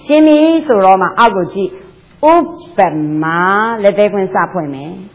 Shimi Suroma Aguchi Upema let they win Sapweme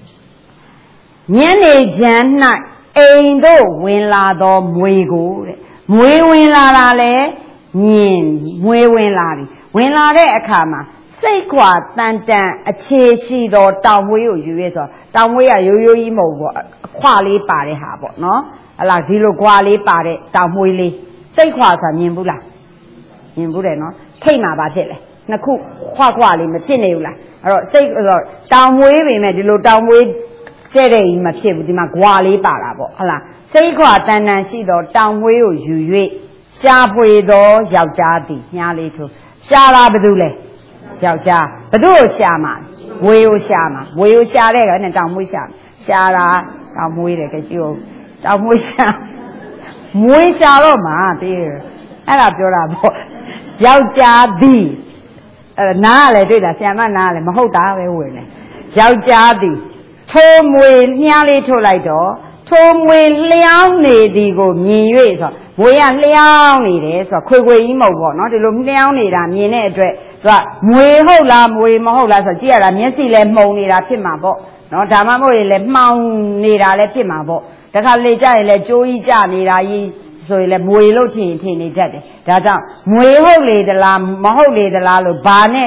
Yene Jana Aindo win la do Muigo Mui win la le Yin Mui win lari win la de Akama Say qua Tantan a cheesy or down wheel you is down where you emo quali party harbor no a la zero quali party down wheelie say qua Nimbula Nimbule no came about it Naku quali Machinula or say down waving at the low down way Say Machine with my quali parabo ala say qua Tantan she or down wheel you sharp way door Yaujadi Yali to Shala Badule 小家不都下嘛？我有下嘛？我有下那个那当没下，下啦当没那个就当没下，没下了嘛对，那表啦不？小家的拿来对了，下嘛拿来，没好打为为呢。小家的从没哪里出来的？从没两年的个蜜月说，我也两年的说，快快一毛个，那就弄两年啦，年内对。 是吧？没好啦，没好啦，说只要啦，面试来毛你啦，偏嘛不，然后他们没来毛你啦，来偏嘛不，但他来家来做一家你啦，所以来没路听你这的，家长没好来的啦，没好来的啦，就把呢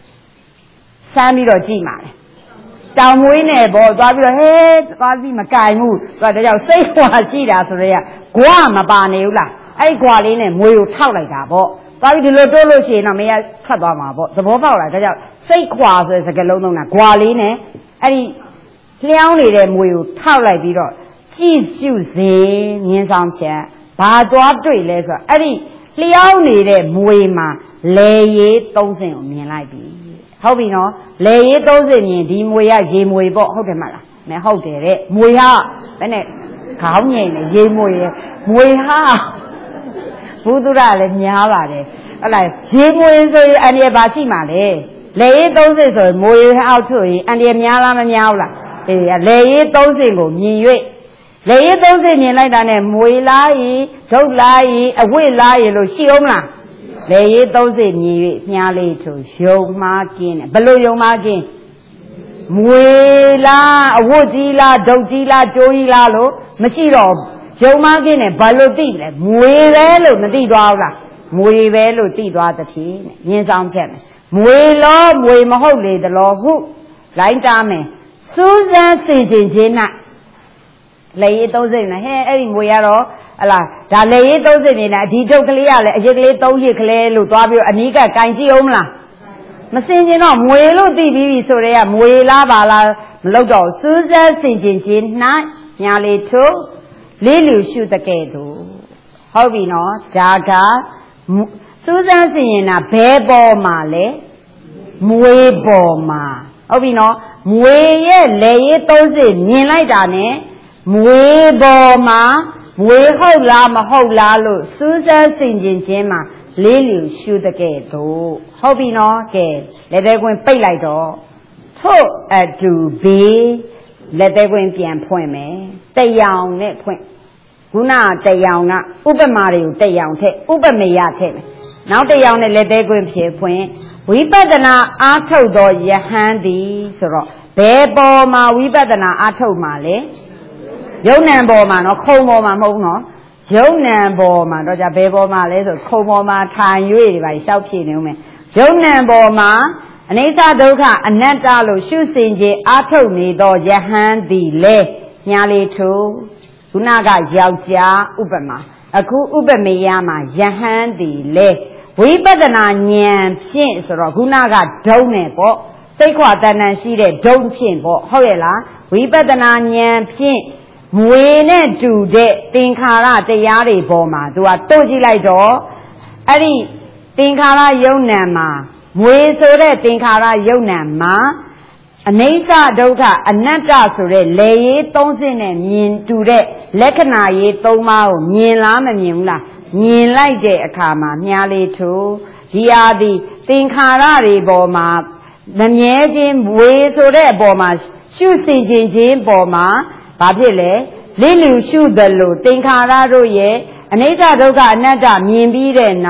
3米多几嘛嘞，到没呢不，抓不了嘿，抓什么盖木，抓的叫谁话事啦，所以呀，挂嘛把牛啦，哎挂里呢没有套来的不。 把这个多路线那没有看到嘛不？怎么报了？这叫谁挂是这个路弄呢？挂里呢？哎，两年的没有套来的了，几就是年上前把抓对来说，哎，两年的没嘛，来也都是用年来的，好比呢，来也都是年的没呀，也没不好的嘛啦，没好的嘞，没呀，反正考年的也没哈。 不都来了，娘吧的，来，节目是按你把起嘛嘞，来都是说没好处，按你娘啦嘛娘啦，对呀，来都是我音乐，来都是你来的呢，没来伊，走来伊，未来伊都凶啦，来都是音乐，娘里头熊马筋呢，不露熊马筋，没啦，我知啦，都知啦，就伊啦咯，没事咯。 熊马给呢，白露地嘞，没白露那地多啦，没白露地多的皮，年上片呢，没老没么好来的老虎，来咱们苏山水晶呐，来都是呢，嘿，哎，没呀咯，啊啦，咱来都是呢，地头个里啊嘞，一个里东西个里路多表，你个干净唔啦？那水晶咯，没露地皮说的呀，没拉巴啦，老早苏山水晶呐，伢里头。 里流修的改度，好比呢，这个苏山是人呐，白宝马嘞，没宝马，好比呢，每也来也都是年来的呢，没宝马，没好拉嘛好拉路，苏山是人嘛，里流修的改度，好比呢，给来这个背来着，错就背。 来这边变判没？这样的判，古那这样啊，五百马的有这样的，500没呀的，然后这样的来这边偏判，为白的那阿头多也喊的，是咯，白包嘛，为白的那阿头嘛嘞，有南包嘛，那口包嘛冇喏，有南包嘛，那叫白包嘛嘞，就口包嘛，参与的吧，小皮牛们，有南包嘛。 你咋都看，俺家路修身节阿头没到也喊的嘞，伢里头，有那个要价500嘛，500没呀嘛，也喊的嘞，为不得那年片是咯，有那个周呢不，这块在那些的周片不，好耶啦，为不得那年片，每年住的丁卡拉在家里不嘛，对吧？都起来着，哎哩，丁卡拉有难嘛？ 为说的丁卡拉有难吗？你啥都看，俺家说的来也东西呢，民族的来看那也都嘛，民哪么民啦？民来的看嘛，伢里头，第二的丁卡拉的不嘛，那年间为说的不嘛，修身经不嘛，把这嘞，你留修的路丁卡拉路也，你啥都看，俺家民币的呢？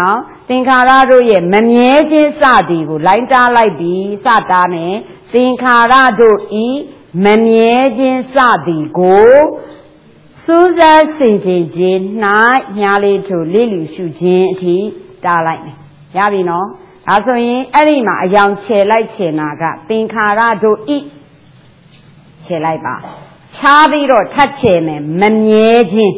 သင်္ခါရတို့ရဲ့မမြဲခြင်းစသည်ကိုလိုင်းတားလိုက်ပြီးစတားမယ်သင်္ခါရတို့ဤမမြဲခြင်းစသည်ကိုစူးစမ်းဆင်ခြင်ခြင်း၌ညာလေးထိုလိလူရှုခြင်းအထိတားလိုက်မယ်ရပြီနော်ဒါဆိုရင်အဲ့ဒီမှာအယောင်ခြေလိုက်ခြေနာကသင်္ခါရတို့ဤခြေလိုက်ပါခြားပြီးတော့ထပ်ခြေမယ်မမြဲခြင်း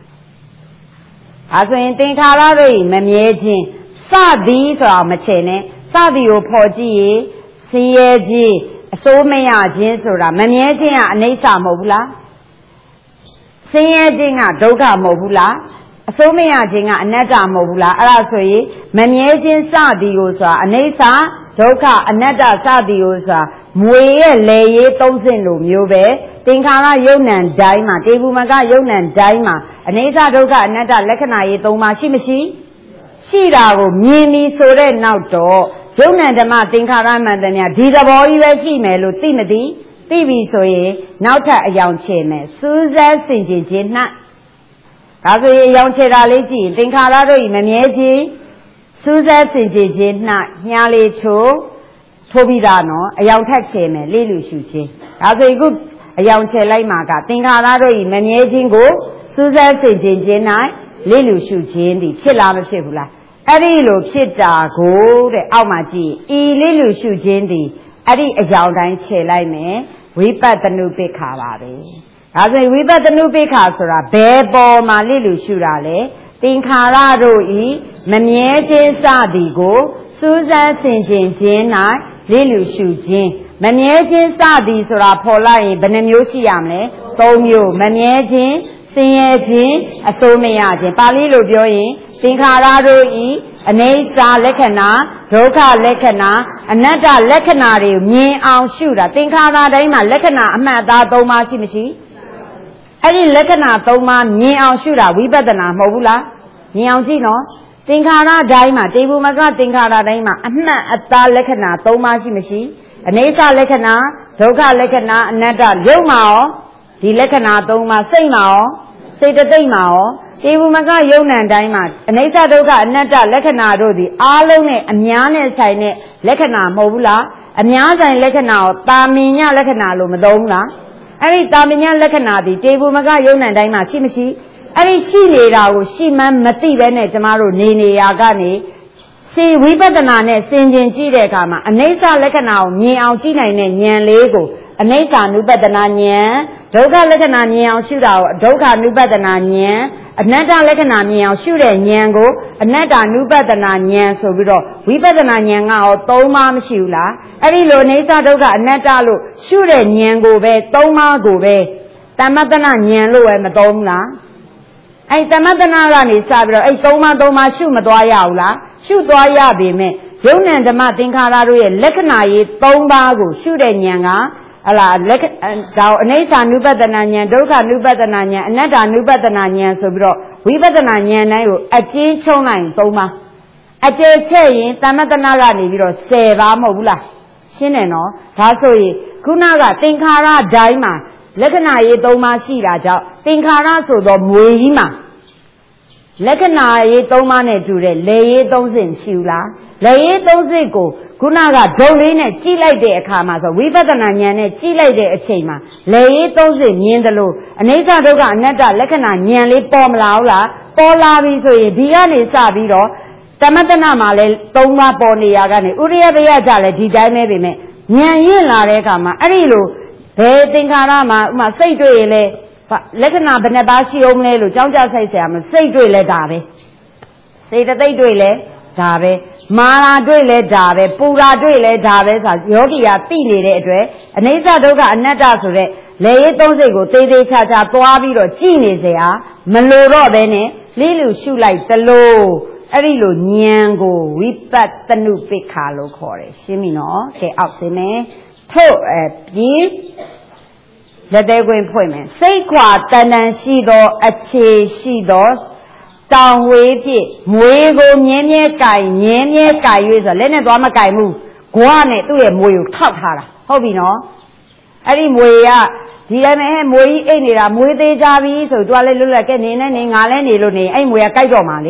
ဒါဆိုရင်သင်္ခါရတို့ဤမမြဲခြင်းစသည်ဆိုတာမခြေနဲ့စသည်ကိုဖော်ကြည့်ရင်ဆင်းရဲခြင်းအစိုးမရခြင်းဆိုတာမမြဲခြင်းကအနိစ္စမဟုတ်ဘူးလားဆင်းရဲခြင်းကဒုက္ခမဟုတ်ဘူးလားအစိုးမရခြင်းကအနတ္တမဟုတ်ဘူးလားအဲ့ဒါဆိုရင်မမြဲခြင်းစသည်ကိုဆိုတာအနိစ္စဒုက္ခအနတ္တစသည်ကိုဆိုတာမွေရဲ့လေရေးသုံးစင်းလိုမျိုးပဲသင်္ခါရယုံ nant တိုင်းမှာတေဘူးမကယုံ nant တိုင်းမှာအနိစ္စဒုက္ခအနတ္တလက္ခဏာရေး၃ပါးရှိမရှိရှိတာကိုမြင်ပြီးဆိုတဲ့နောက်တော့ယုံ nant ဓမ္မသင်္ခါရမှန်တယ်များဒီသဘောကြီးပဲရှိမယ်လို့သိမသိသိပြီဆိုရင်နောက်ထပ်အယောင်ချေမယ်စူးစမ်းဆင်ခြင်ခြင်း၌ဒါဆိုရင်အယောင်ချေတာလေးကြည့်သင်္ခါရတို့ဤမမြဲခြင်းစူးစမ်းဆင်ခြင်ခြင်း၌ညာလေးထိုးပြီးသားနော်အယောင်ထက်ချေမယ်လေးလူရှုခြင်းဒါဆိုရင်ခုအယောင်ချေလိုက်မှာကသင်္ခါရတို့ဤမမြဲခြင်းကိုစူးစမ်းဆင်ခြင်ခြင်း၌လေးလူရှုခြင်းသည်ဖြစ်လားမဖြစ်ဘူးလားအဲ့ဒီလိုဖြစ်တာကိုတဲ့အောက်မှာကြည့်ဤလေးလူရှုခြင်းသည်အဲ့ဒီအယောင်တိုင်းခြေလိုက်မယ်ဝိပဿနုပိက္ခာပါပဲဒါဆိုရင်ဝိပဿနုပိက္ခာဆိုတာဘယ်ပေါ်မှာလေးလူရှုတာလဲသင်္ခါရတို့ဤမမြဲခြင်းစသည်ကိုစူးစမ်းဆင်ခြင်ခြင်း၌လေးလူရှုခြင်းမမြဲခြင်းစသည်ဆိုတာဖော်လိုက်ရင်ဘယ်နှမျိုးရှိရမလဲ၃မျိုးမမြဲခြင်းဆင်းရဲခြင်းအစိုးမရခြင်းပါဠိလိုပြောရင်သင်္ခါရတို့ဤအနိစ္စလက္ခဏာဒုက္ခလက္ခဏာအနတ္တလက္ခဏာတွေကိုမြင်အောင်ရှုတာသင်္ခါရတိုင်းမှာလက္ခဏာအမှတ်အသား၃ပါးရှိမရှိအဲ့ဒီလက္ခဏာ၃ပါးမြင်အောင်ရှုတာဝိပဿနာမဟုတ်ဘူးလားမြင်အောင်ကြည့်နော်သင်္ခါရတိုင်းမှာတေဘူးမကသင်္ခါရတိုင်းမှာအမှတ်အသားလက္ခဏာ၃ပါးရှိမရှိအနိစ္စလက္ခဏာဒုက္ခလက္ခဏာအနတ္တရုပ်မှာရောဒီလက္ခဏာ၃ပါးစိတ်မှာရောစေတသိက်မှာရောတေဘူးမကယုံ nant တိုင်းမှာအနိစ္စဒုက္ခအနတ္တလက္ခဏာတို့သည်အားလုံးနဲ့အများနဲ့ဆိုင်တဲ့လက္ခဏာမဟုတ်ဘူးလားအများဆိုင်လက္ခဏာကိုတာမင်ညလက္ခဏာလို့မသုံးဘူးလားအဲ့ဒီတာမင်ညလက္ခဏာသည်တေဘူးမကယုံ nant တိုင်းမှာရှိမရှိအဲ့ဒီရှိနေတာကိုရှိမှန်းမသိဘဲနဲ့ကျမတို့နေရာကနေစေဝိပဿနာနဲ့ဆင်ခြင်ကြည့်တဲ့အခါမှာအနိစ္စလက္ခဏာကိုမြင်အောင်ကြည့်နိုင်တဲ့ဉာဏ်လေးကိုအနိစ္စ ानु ပတ္တနာဉာဏ်ဒုက္ခလက္ခဏာမြင်အောင်ရှုတာကိုဒုက္ခ ानु ပတ္တနာဉာဏ်အနတ္တလက္ခဏာမြင်အောင်ရှုတဲ့ဉာဏ်ကိုအနတ္တ ानु ပတ္တနာဉာဏ်ဆိုပြီးတော့ဝိပဿနာဉာဏ်ကရော၃ပါးမရှိဘူးလားအဲ့ဒီလိုအနိစ္စဒုက္ခအနတ္တလို့ရှုတဲ့ဉာဏ်ကိုပဲ၃ပါးကိုပဲတမ္မတနာဉာဏ်လို့ပဲမသုံးဘူးလားအဲ့တမ္မတနာကနေစပြီးတော့အဲ့၃ပါးရှုမသွားရဘူးလားရှုသွားရပေမဲ့ယုံ nant ဓမ္မသင်္ခါရတို့ရဲ့လက္ခဏာရေး၃ပါးကိုရှုတဲ့ဉာဏ်ကဟလာဒါအနိစ္စ ानु ပတ္တနာဉာဏ်ဒုက္ခ ानु ပတ္တနာဉာဏ်အနတ္တ ानु ပတ္တနာဉာဏ်ဆိုပြီးတော့ဝိပဿနာဉာဏ်တိုင်းကိုအကျဉ်းချုံးလိုက်၃ပါးအကျယ်ချက်ရင်တမ္မတနာကနေပြီးတော့10ပါးမဟုတ်ဘူးလားရှင်းတယ်နော်ဒါဆိုရင်ခုနကသင်္ခါရတိုင်းမှာလက္ခဏာရေး၃ပါးရှိတာကြောင့်သင်္ခါရဆိုတော့မွေကြီးမှာလက္ခဏာရေး၃ပါးနဲ့တူတဲ့လေရေး၃စင်ရှိဘူးလားလေရေး၃စင်ကိုခုနကဒုံလေးနဲ့ကြည့်လိုက်တဲ့အခါမှာဆိုဝိပဿနာဉာဏ်နဲ့ကြည့်လိုက်တဲ့အချိန်မှာလေရေး၃စင်မြင်တယ်လို့အနိစ္စဒုက္ခအနတ္တလက္ခဏာဉာဏ်လေးပေါ်မလာဘူးလားပေါ်လာပြီဆိုရင်ဒီကနေစပြီးတော့တမတနာမှာလည်း၃ပါးပေါ်နေရကနေဥရိယပယကြလည်းဒီတိုင်းပဲပဲမဲ့ဉာဏ်ရင့်လာတဲ့အခါမှာအဲ့ဒီလိုဘယ်သင်္ခါရမှာဥမာစိတ်တွေ့ရင်လေလက္ခဏာဘယ်နှပါးရှိအောင်လဲလို့ကြောင်းကြဆိုင်ဆရာမစိတ်တွေ့လဲဒါပဲစေတသိက်တွေ့လဲဒါပဲမာရာတွေ့လဲဒါပဲပူရာတွေ့လဲဒါပဲဆိုယောဂီကသိနေတဲ့အတွက်အနိစ္စဒုက္ခအနတ္တဆိုတဲ့လေရေးသုံးစိတ်ကိုသေးသေးချာချာသွားပြီးတော့ကြည်နေစရာမလိုတော့ဘဲနဲ့လေးလူရှုလိုက်သလိုအဲ့ဒီလိုဉာဏ်ကိုဝိပဿနုပိက္ခာလို့ခေါ်တယ်ရှင်းပြီနော်ကဲအောက်စင်းမယ်ထို့ပြီးလက်သေးခွင်းဖွင့်မယ်စိတ်ခွာတဏ္ဍန်ရှိသောအခြေရှိသောတောင်ဝေးဖြင့်မွေကိုမြဲမြဲကြိုင်မြဲမြဲကြိုင်၍ဆိုလက်နဲ့သွားမကြိုင်ဘူးဂွားနဲ့သူ့ရဲ့မွေကိုထောက်ထားတာဟုတ်ပြီနော်အဲ့ဒီမွေကဒီတိုင်းပဲမွေကြီးအိတ်နေတာမွေသေးကြပြီဆိုသူကလည်းလွတ်လပ်ကဲနေနဲ့နေငါလည်းနေလို့နေအဲ့မွေကကြိုက်တော့မှလေ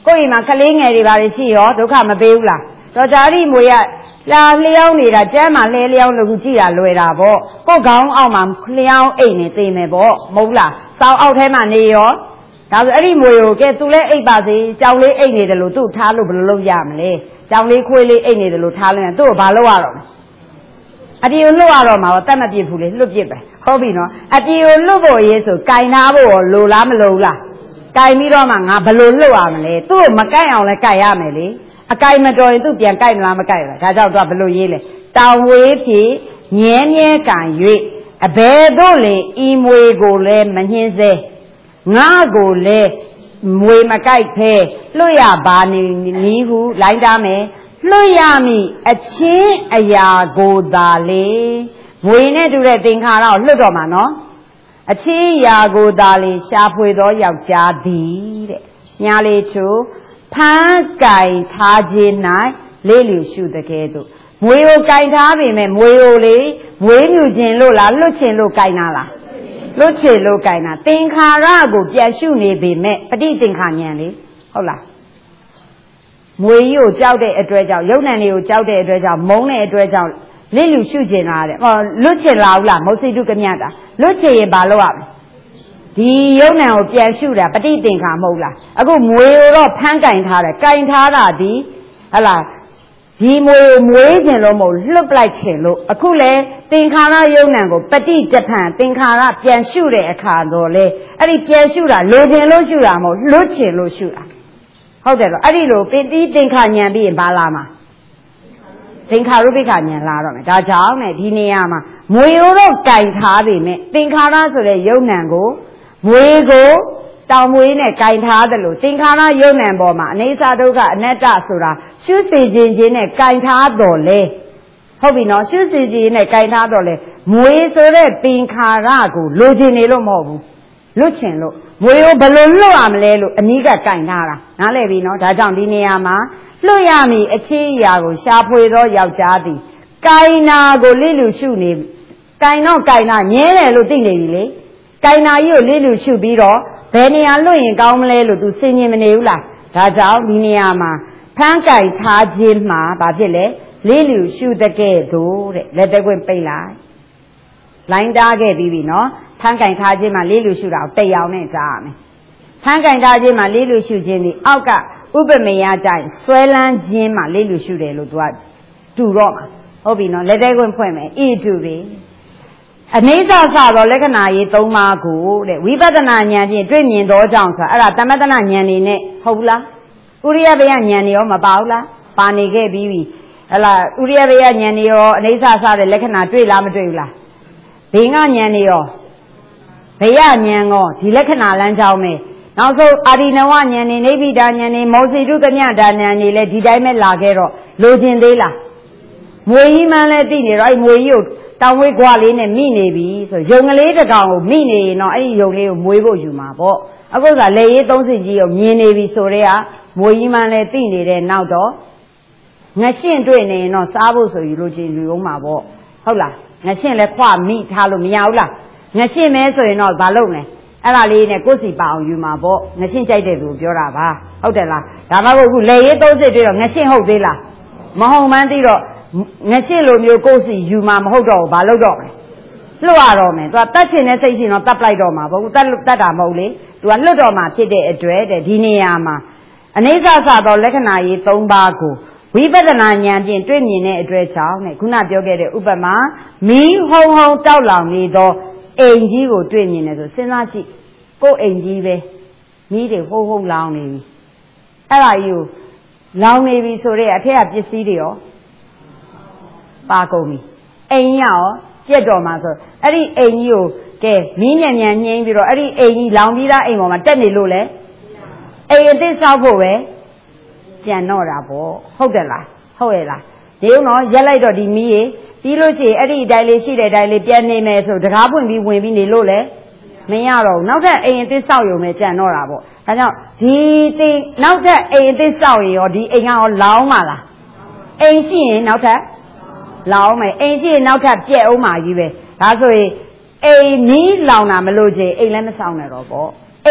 ကိုယ်အိမ်မှာကလေးငယ်တွေပါလေရှိရောဒုက္ခမပေးဘူးလားတော့ဂျာတိမွေကလာလျောင်းနေတာကျမ်းမှာလဲလျောင်းလို့ကြည့်တာလွယ်တာပေါ့ကိုယ်ခေါင်းအောက်မှာလျောင်းအိမ်နေသိမယ်ပေါ့မဟုတ်လားစောင်းအောက်ထဲမှာနေရောဒါဆိုအဲ့ဒီမွေကိုကဲသူလဲအိပ်ပါစေကြောင်လေးအိပ်နေတယ်လို့သူ့ထားလို့ဘယ်လိုလုပ်ရမလဲကြောင်လေးခွေးလေးအိပ်နေတယ်လို့ထားလို့ရင်သူ့ကိုဘာလုပ်ရတော့မလဲအတီကိုလွတ်ရတော့မှာတော့တတ်မပြစ်ဘူးလေလွတ်ပြစ်ပဲဟုတ်ပြီနော်အတီကိုလွတ်ဖို့ရေးဆိုကင်ထားဖို့လိုလားမလိုဘူးလားကင်ပြီးတော့မှငါဘယ်လိုလွတ်ရမလဲသူ့ကိုမကင်အောင်လဲကင်ရမယ်လေအကင်မတော်ရင်သူပြန်ကင်မလားမကင်ဘူးလားဒါကြောင့်သူကဘယ်လိုရေးလဲတောင်ဝေးဖြင့်မြဲမြဲကံ၍အဘယ်သို့လေဤမွေကိုလည်းမနှင်းစေငါကိုလည်းမွေမကြိုက်ဖဲလွတ်ရပါနီးဟုလိုင်းတားမယ်လွတ်ရမည်အချင်းအရာကိုသာလေမွေနဲ့တူတဲ့သင်္ခါရကိုလွတ်တော့မှာနော်အချင်းအရာကိုသာလေရှားဖွေသောယောက်ျားသည်တဲ့ညာလေးချိုဖမ်းကင်ထားခြင်း၌လေးလျူရှုတကဲ့သို့မွေကိုကင်ထားပေမဲ့မွေကိုလေမွေးမြူခြင်းလို့လားလွတ်ခြင်းလို့ကင်တာလားလွတ်ချေလို့ကင်တာသင်္ခါရကိုပြန်ရှုနေပေမဲ့ပဋိသင်္ခါဉာဏ်လေဟုတ်လားမွေကြီးကိုကြောက်တဲ့အတွက်ကြောင့်ယုံ nant တွေကိုကြောက်တဲ့အတွက်ကြောင့်မုန်းတဲ့အတွက်ကြောင့်လစ်လူရှုကျင်လာတဲ့ဟောလွတ်ချင်လာဘူးလားမုတ်စိတုကမြတာလွတ်ချင်ရင်ဘာလုပ်ရမလဲဒီယုံ nant ကိုပြန်ရှုတာပဋိသင်္ခါမဟုတ်လားအခုမွေကိုတော့ဖမ်းကင်ထားတယ်ကင်ထားတာဒီဟလားဒီမွေကိုမွေးခြင်းလို့မဟုတ်လွတ်ပလိုက်ခြင်းလို့အခုလေသင်္ခါရယုံ nant ကိုပဋိတဖန်သင်္ခါရပြန်ရှုတဲ့အခါတော့လေအဲ့ဒီပြန်ရှုတာလိုခြင်းလို့ရှုတာမဟုတ်လွတ်ခြင်းလို့ရှုတာဟုတ်တယ်တော့အဲ့ဒီလိုပိဋိသင်္ခါဉာဏ်ပြီးရင်ဘာလာမှာသင်္ခါရုပ္ပခဉာဏ်လာတော့မယ်ဒါကြောင့်ねဒီနေရာမှာမွေရိုးတော့ကင်ထားပြီမဲ့သင်္ခါရဆိုတဲ့ယုံ nant ကိုမွေကိုတောင်မွေးနဲ့ကင်ထားတယ်လို့သင်္ခါရယုံ nant ပေါ်မှာအနေစာဒုက္ခအနတ္တဆိုတာရှုစေခြင်းချင်းနဲ့ကင်ထားတော်လေဟုတ်ပြီနော်ရှုစေခြင်းနဲ့ကင်ထားတော်လေမွေဆိုတဲ့သင်္ခါရကိုလိုချင်နေလို့မဟုတ်ဘူးလွတ်ချင်လို့မွေကိုဘယ်လိုလွတ်ရမလဲလို့အနီးကကင်ထားတာနားလည်ပြီနော်ဒါကြောင့်ဒီနေရာမှာလွတ်ရမည်အခြေအရာကိုရှာဖွေသောယောက်ျားသည်ကင်နာကိုလိလူရှုနေကင်တော့ကင်နာညဲတယ်လို့သိနေပြီလေကင်နာကြီးကိုလိလူရှုပြီးတော့ဘယ်နေရာလွတ်ရင်ကောင်းမလဲလို့သူစဉ်းကျင်မနေဘူးလားဒါကြောင့်ဒီနေရာမှာဖမ်းကင်ထားခြင်းမှာဘာဖြစ်လဲလိလူရှုတကဲ့သို့တဲ့လက်တကွင်းပိတ်လိုက်လိုင်းတားခဲ့ပြီးပြီနော်ဖမ်းကင်ထားခြင်းမှာလေးလူရှုတာကိုတိတ်အောင်နဲ့ကြားရမယ်ဖမ်းကင်ထားခြင်းမှာလေးလူရှုခြင်းဒီအောက်ကဥပမေယကြိုင်ဆွဲလန်းခြင်းမှာလေးလူရှုတယ်လို့သူကတူတော့မှာဟုတ်ပြီနော်လက်တဲခွင့်ဖွင့်မယ်ဤတူပြီအနေစာစသောလက္ခဏာရေး၃ပါးကိုတဲ့ဝိပဿနာဉာဏ်ဖြင့်တွေ့မြင်သောကြောင့်ဆိုအဲ့ဒါတမတ္တနာဉာဏ်နေနဲ့ဟုတ်ဘူးလားဥရိယဘေယဉာဏ်နေရောမပါဘူးလားပါနေခဲ့ပြီးပြီဟလားဥရိယဘေယဉာဏ်နေရောအနေစာစတဲ့လက္ခဏာတွေ့လားမတွေ့ဘူးလားဘေငဉာဏ်နေရောဘေယဉာဏ်ကောဒီလက္ခဏာလမ်းကြောင်းပဲနောက်ဆုံးအာရိနဝဉာဏ်နေနိဗ္ဗိဒာဉာဏ်နေမောစီတုကမြတာဉာဏ်နေလဲဒီတိုင်းပဲလာခဲ့တော့လိုချင်သေးလားမွေကြီးမှန်းလဲသိနေတော့အဲ့မွေကြီးကိုတောင်ဝေးကွာလေးနဲ့မိနေပြီဆိုယုံကလေးတစ်ကောင်ကိုမိနေရင်တော့အဲ့ဒီယုံလေးကိုမွေးဖို့ယူမှာပေါ့အခုကလေရေးသုံးစစ်ကြီးကိုမြင်နေပြီဆိုတော့ကမွေကြီးမှန်းလဲသိနေတဲ့နောက်တော့ငရှင့်တွေ့နေရင်တော့စားဖို့ဆိုယူလို့ချင်းယူအောင်မှာပေါ့ဟုတ်လားငရှင့်လဲခွမိထားလို့မရဘူးလားငရှင့်မဲဆိုရင်တော့ဘာလုပ်လဲအဲ့ဒါလေးနဲ့ကိုယ်စီပါအောင်ယူမှာပေါ့ငရှင့်ကြိုက်တဲ့သူပြောတာပါဟုတ်တယ်လားဒါမှမဟုတ်အခုလေရေးသုံးစစ်တွေ့တော့ငရှင့်ဟုတ်သေးလားမဟုတ်မှန်းသိတော့ငရှင့်လိုမျိုးကိုယ်စီယူမှာမဟုတ်တော့ဘူးဘာလုပ်တော့လဲလွတ်ရတော့မယ်သူကတတ်ချင်တဲ့စိတ်ရှိတော့တတ်လိုက်တော့မှာပေါ့သူတတ်တာမဟုတ်လေသူကလွတ်တော့မှာဖြစ်တဲ့အတွက်တဲ့ဒီနေရာမှာအနေစာစသောလက္ခဏာရေး၃ပါးကိုဝိပဿနာဉာဏ်ဖြင့်တွေ့မြင်တဲ့အတွက်ကြောင့်နဲ့ခုနပြောခဲ့တဲ့ဥပမာမီးဟုံဟုံတောက်လောင်နေသောအိမ်ကြီးကိုတွေ့မြင်တယ်ဆိုစဉ်းစားကြည့်ကိုယ်အိမ်ကြီးပဲမီးတွေဟုံဟုံလောင်နေပြီအဲ့ဒါကြီးကိုလောင်နေပြီဆိုတော့အထက်ကပစ္စည်းတွေရောပါကုန်ပြီအိမ်ရောပြက်တော်မှာဆိုအဲ့ဒီအိမ်ကြီးကိုကဲမီးညံ့ညံ့ညှင်းပြီးတော့အဲ့ဒီအိမ်ကြီးလောင်ပြီးသားအိမ်ပေါ်မှာတက်နေလို့လေအိမ်အသစ်ဆောက်ဖို့ပဲကြံတော့တာပေါ့ဟုတ်တယ်လားဟုတ်ရဲ့လားဒီဦးတော့ရက်လိုက်တော့ဒီမီးရေပြီးလို့ရှိရင်အဲ့ဒီအတိုင်းလေးရှိတဲ့အတိုင်းလေးပြန်နေမယ်ဆိုတကားပွင့်ပြီးဝင်ပြီးနေလို့လေမရတော့ဘူးနောက်ထပ်အိမ်အသစ်ဆောက်ရုံပဲကြံတော့တာပေါ့ဒါကြောင့်ဒီတင်နောက်ထပ်အိမ်အသစ်ဆောက်ရင်ရောဒီအိမ်ကရောလောင်းပါလားအိမ်ရှိရင်နောက်ထပ်လောင်းမယ်အိမ်ရှိရင်နောက်ထပ်ပြက်အောင်ပါကြီးပဲဒါဆိုရင်အိမ်မီးလောင်တာမလို့ချင်အိမ်လည်းမဆောက်နဲ့တော့ပေါ့အိ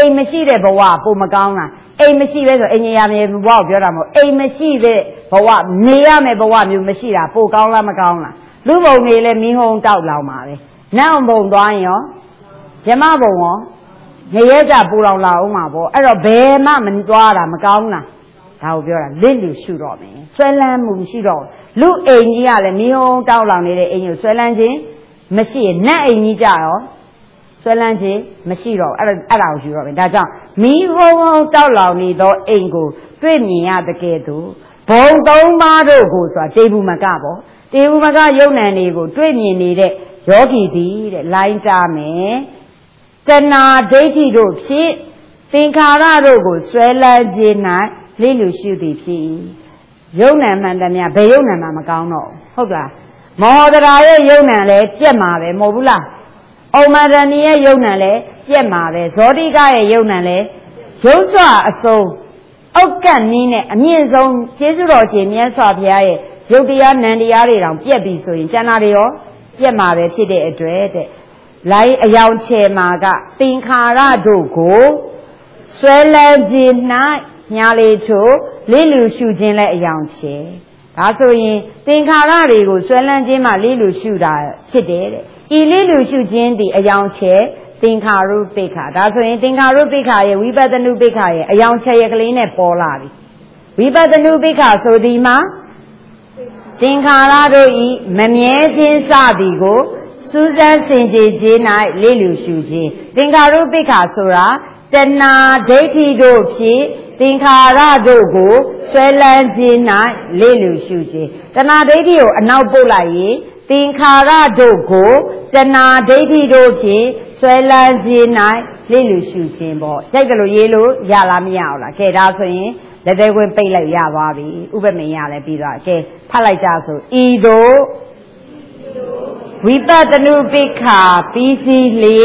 အိမ်မရှိတဲ့ဘဝပုံမကောင်းလားအိမ်မရှိပဲဆိုအင်ဂျင်နီယာမြေဘဝကိုပြောတာမဟုတ်အိမ်မရှိတဲ့ဘဝနေရမယ်ဘဝမျိုးမရှိတာပိုကောင်းလားမကောင်းလားလူဘုံနေလဲမီးဟုံးတောက်လောင်ပါပဲနောက်ဘုံသွားရင်ရောဇမဘုံရောငရဲကြပူလောင်လာအောင်မှာပေါ့အဲ့တော့ဘယ်မှမသွားတာမကောင်းလားဒါကိုပြောတာလစ်လူရှုတော့မယ်ဆွဲလန်းမှုရှိတော့လူအိမ်ကြီးကလည်းမီးဟုံးတောက်လောင်နေတဲ့အိမ်ကိုဆွဲလန်းခြင်းမရှိရင်နတ်အိမ်ကြီးကြရောဆွဲလန်းခြင်းမရှိတော့အဲ့ဒါကိုယူတော့မယ်ဒါကြောင့်မီးဟုံးတောက်လောင်နေသောအိမ်ကိုတွေ့မြင်ရတဲ့ကဲ့သို့ဘုံသုံးပါးတို့ကိုဆိုတာတေဘူးမကပေါ့တေဘူးမကယုံ nant တွေကိုတွေ့မြင်နေတဲ့ယောဂီသည်တဲ့လိုင်းတာမယ်တဏှာဒိဋ္ဌိတို့ဖြင့်သင်္ခါရတို့ကိုဆွဲလန်းခြင်း၌လိလူရှုသည်ဖြစ်ယုံ nant မှန်သမျှဘယ်ယုံ nant မှမကောင်းတော့ဟုတ်လားမောဟဒရာရဲ့ယုံ nant လည်းပြက်မှာပဲမဟုတ်ဘူးလားဩမရဏီရဲ့ယုံ nant လည်းပြက်မှာပဲဇောတိကရဲ့ယုံ nant လည်းရုပ်စွာအစုံအောက်ကပ်နည်းနဲ့အမြင့်ဆုံးကျေးဇူးတော်ရှင်မြတ်စွာဘုရားရဲ့ရုပ်တရားနံတရားတွေတောင်ပြက်ပြီဆိုရင်ကျန်တာတွေရောပြက်မှာပဲဖြစ်တဲ့အတွက်တဲ့လိုင်းအယောင်ချေမှာကသင်္ခါရတို့ကိုဆွဲလန်းခြင်း၌ညာလေချိုလိလူရှုခြင်းและအယောင်ချေဒါဆိုရင်သင်္ခါရတွေကိုဆွဲလန်းခြင်းမှလိလူရှုတာဖြစ်တယ်တဲ့ဤလိလူရှုခြင်းဒီအယောင်ချေသင်္ခါရုပ္ပခဒါဆိုရင်သင်္ခါရုပ္ပခရဲ့ဝိပဿနုပ္ပခရဲ့အယောင်ချေရကလေးနဲ့ပေါ်လာပြီဝိပဿနုပ္ပခဆိုဒီမှာသင်္ခါရတို့ဤမမြဲခြင်းစသည်ကိုစူးစမ်းဆင်ခြင်ခြင်း၌လိလူရှုခြင်းသင်္ခါရုပ္ပခဆိုတာတဏှာဒိဋ္ဌိတို့ဖြင့်သင်္ခါရတို့ကိုဆွဲလန်းခြင်း၌လိလူရှုခြင်းတဏှာဒိဋ္ဌိကိုအနောက်ပို့လိုက်ရင်သင်္ခါရတို့ကိုတဏှာဒိဋ္ဌိတို့ဖြင့်ဆွဲလန်းခြင်း၌လိလူရှုခြင်းပေါ့ကြိုက်ကြလို့ရေးလို့ရလားမရအောင်လားကဲဒါဆိုရင်လက်သေးဝင်ပိတ်လိုက်ရသွားပြီဥပမေယလည်းပြီးသွားကဲဖတ်လိုက်ကြဆိုဤတို့ဝိပဿနုပ္ပခပြီးစီလေ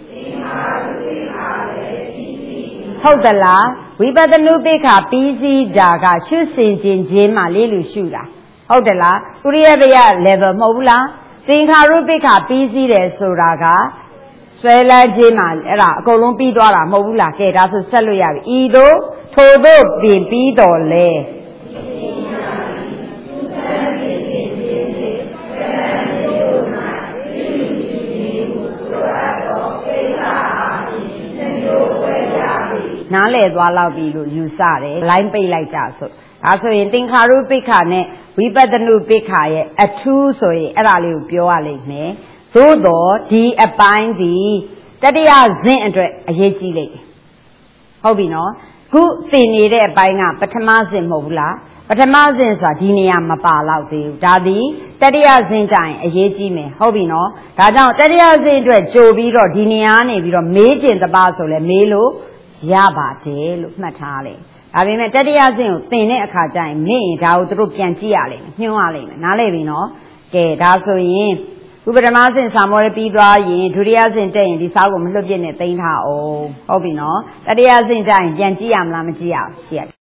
ဟုတ်သလားဝိပဿနုပ္ပခပြီးစီတာကရှုစင်ခြင်းမှလေးလူရှုတာဟုတ်တယ်လားဥရိယပယ level မဟုတ်ဘူးလားသင်္ခါရုပ္ပခပြီးစီတယ်ဆိုတာကဆွဲလန်းခြင်းမှအဲ့ဒါအကုန်လုံးပြီးသွားတာမဟုတ်ဘူးလားကဲဒါဆိုဆက်လို့ရပြီဤတို့ထိုတို့ပြင်ပြီးတော်လဲနားလဲသွားလောက်ပြီလို့ယူဆတယ်လိုင်းပိတ်လိုက်ကြဆိုဒါဆိုရင်သင်္ခါရုပ္ပခနဲ့ဝိပဿနုပ္ပခရဲ့အထူးဆိုရင်အဲ့ဒါလေးကိုပြောရလိမ့်မယ်သို့တော့ဒီအပိုင်းဒီတတိယဇင့်အတွက်အရေးကြီးလိမ့်မယ်ဟုတ်ပြီနော်ခုသင်နေတဲ့အပိုင်းကပထမဇင့်မဟုတ်ဘူးလားပထမဇင့်ဆိုတာဒီနေရာမပါတော့သေးဘူးဒါသည်တတိယဇင့်ကြရင်အရေးကြီးမယ်ဟုတ်ပြီနော်ဒါကြောင့်တတိယဇင့်အတွက်ကြိုပြီးတော့ဒီနေရာနေပြီးတော့မေးကျင်တပါဆိုလဲမေးလို့ရပါတယ်လို့မှတ်ထားလိုက်ဒါပေမဲ့တတိယဇင့်ကိုသင်တဲ့အခါကျရင်မေ့ရင်ဒါကိုသူတို့ပြန်ကြည့်ရလိမ့်မယ်ညွှန်းရလိမ့်မယ်နားလည်ပြီနော်ကဲဒါဆိုရင်ဥပဒမဇင့်စာမောလေးပြီးသွားရင်ဒုတိယဇင့်တက်ရင်ဒီစာကိုမလွတ်ပြစ်နဲ့သိမ်းထားအောင်ဟုတ်ပြီနော်တတိယဇင့်ကျရင်ပြန်ကြည့်ရမလားမကြည့်ရအောင်ကြည့်ရ